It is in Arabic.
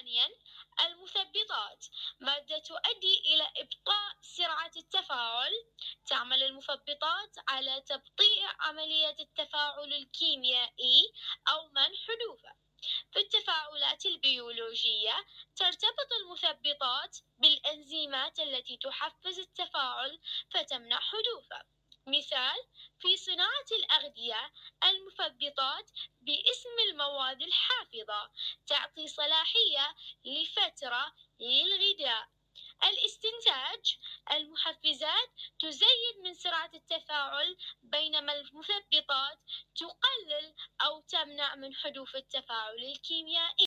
ثانياً، المثبطات مادة تؤدي إلى إبطاء سرعة التفاعل. تعمل المثبطات على تبطيء عملية التفاعل الكيميائي أو منع حدوثه. في التفاعلات البيولوجية ترتبط المثبطات بالإنزيمات التي تحفز التفاعل فتمنع حدوثه. مثال: في صناعة الأغذية المثبطات باسم المواد الحافظة تعطي صلاحية لفترة للغذاء. الاستنتاج: المحفزات تزيد من سرعة التفاعل، بينما المثبطات تقلل أو تمنع من حدوث التفاعل الكيميائي.